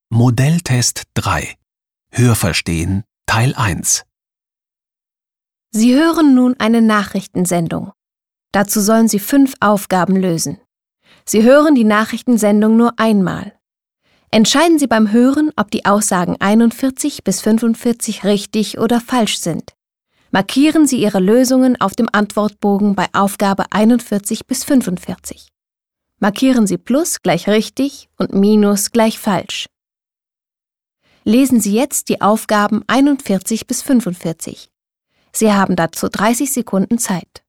Modelltest 3 Hörverstehen Teil 1. Sie hören nun eine Nachrichtensendung. Dazu sollen Sie 5 Aufgaben lösen. Sie hören die Nachrichtensendung nur einmal. Entscheiden Sie beim Hören, ob die Aussagen 41 bis 45 richtig oder falsch sind. Markieren Sie Ihre Lösungen auf dem Antwortbogen bei Aufgabe 41 bis 45. Markieren Sie Plus gleich richtig und Minus gleich falsch. Lesen Sie jetzt die Aufgaben 41 bis 45. Sie haben dazu 30 Sekunden Zeit.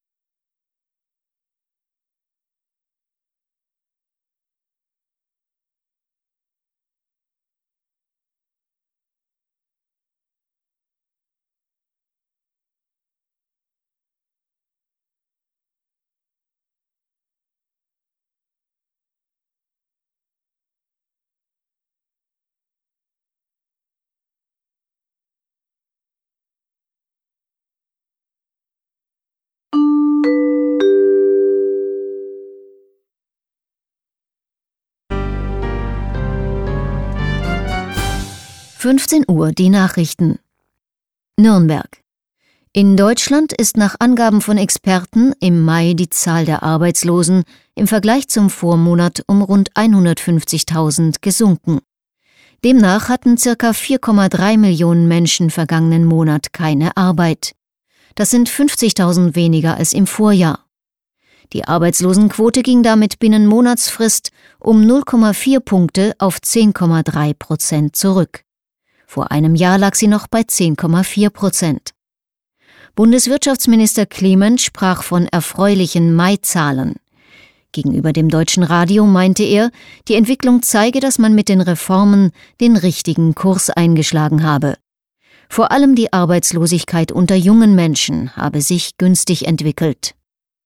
Uhr die Nachrichten. Nürnberg. In Deutschland ist nach Angaben von Experten im Mai die Zahl der Arbeitslosen im Vergleich zum Vormonat um rund 150.000 gesunken. Demnach hatten ca. 4,3 Millionen Menschen vergangenen Monat keine Arbeit. Das sind 50.000 weniger als im Vorjahr. Die Arbeitslosenquote ging damit binnen Monatsfrist um 0,4 Punkte auf 10,3% zurück. Vor einem Jahr lag sie noch bei 10,4%. Bundeswirtschaftsminister Clement sprach von erfreulichen Mai-Zahlen. Gegenüber dem Deutschen Radio meinte er, die Entwicklung zeige, dass man mit den Reformen den richtigen Kurs eingeschlagen habe. Vor allem die Arbeitslosigkeit unter jungen Menschen habe sich günstig entwickelt.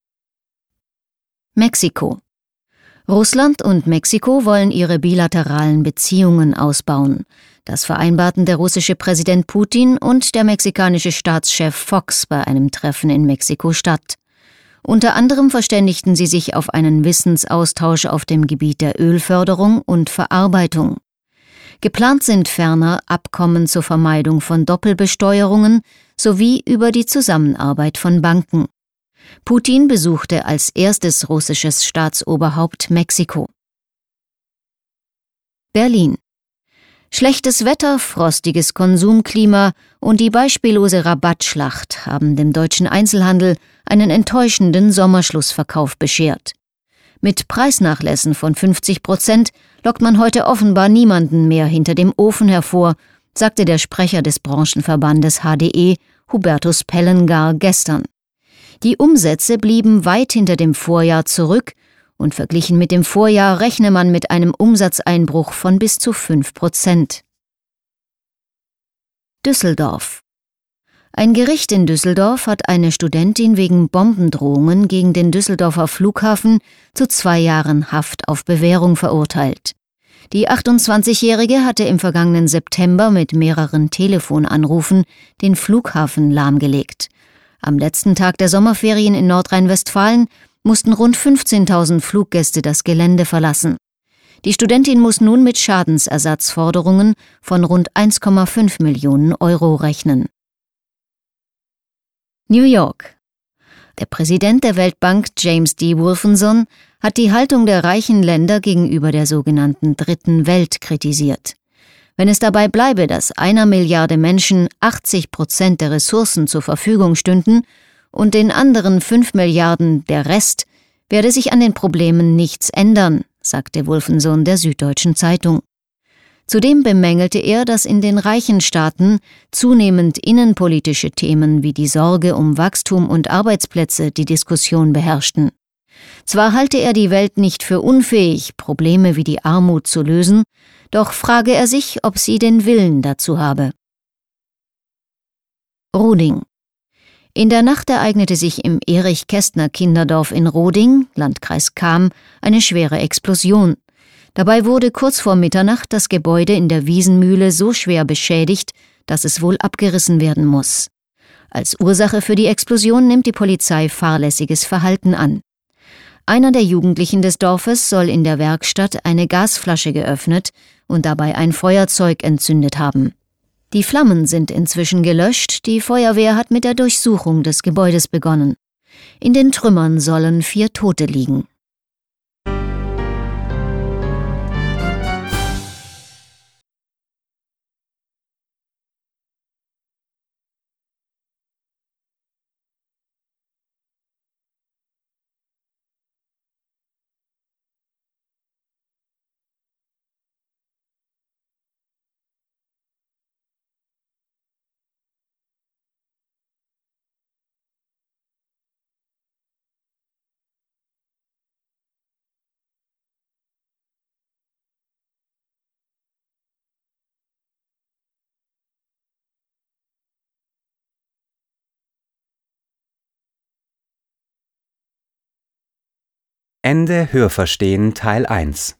Mexiko. Russland und Mexiko wollen ihre bilateralen Beziehungen ausbauen. Das vereinbarten der russische Präsident Putin und der mexikanische Staatschef Fox bei einem Treffen in Mexiko-Stadt. Unter anderem verständigten sie sich auf einen Wissensaustausch auf dem Gebiet der Ölförderung und Verarbeitung. Geplant sind ferner Abkommen zur Vermeidung von Doppelbesteuerungen sowie über die Zusammenarbeit von Banken. Putin besuchte als erstes russisches Staatsoberhaupt Mexiko. Berlin. Schlechtes Wetter, frostiges Konsumklima und die beispiellose Rabattschlacht haben dem deutschen Einzelhandel einen enttäuschenden Sommerschlussverkauf beschert. Mit Preisnachlässen von 50% lockt man heute offenbar niemanden mehr hinter dem Ofen hervor, sagte der Sprecher des Branchenverbandes HDE, Hubertus Pellengar, gestern. Die Umsätze blieben weit hinter dem Vorjahr zurück und verglichen mit dem Vorjahr rechne man mit einem Umsatzeinbruch von bis zu 5%. Düsseldorf. Ein Gericht in Düsseldorf hat eine Studentin wegen Bombendrohungen gegen den Düsseldorfer Flughafen zu 2 Jahren Haft auf Bewährung verurteilt. Die 28-Jährige hatte im vergangenen September mit mehreren Telefonanrufen den Flughafen lahmgelegt. Am letzten Tag der Sommerferien in Nordrhein-Westfalen mussten rund 15.000 Fluggäste das Gelände verlassen. Die Studentin muss nun mit Schadensersatzforderungen von rund 1,5 Millionen Euro rechnen. New York. Der Präsident der Weltbank, James D. Wolfenson, hat die Haltung der reichen Länder gegenüber der sogenannten Dritten Welt kritisiert. Wenn es dabei bleibe, dass 1 Milliarde Menschen 80% der Ressourcen zur Verfügung stünden und den anderen 5 Milliarden der Rest, werde sich an den Problemen nichts ändern, sagte Wolfenson der Süddeutschen Zeitung. Zudem bemängelte er, dass in den reichen Staaten zunehmend innenpolitische Themen wie die Sorge um Wachstum und Arbeitsplätze die Diskussion beherrschten. Zwar halte er die Welt nicht für unfähig, Probleme wie die Armut zu lösen, doch frage er sich, ob sie den Willen dazu habe. Roding. In der Nacht ereignete sich im Erich-Kästner-Kinderdorf in Roding, Landkreis Cham, eine schwere Explosion. Dabei wurde kurz vor Mitternacht das Gebäude in der Wiesenmühle so schwer beschädigt, dass es wohl abgerissen werden muss. Als Ursache für die Explosion nimmt die Polizei fahrlässiges Verhalten an. Einer der Jugendlichen des Dorfes soll in der Werkstatt eine Gasflasche geöffnet und dabei ein Feuerzeug entzündet haben. Die Flammen sind inzwischen gelöscht, die Feuerwehr hat mit der Durchsuchung des Gebäudes begonnen. In den Trümmern sollen 4 Tote liegen. Ende Hörverstehen Teil 1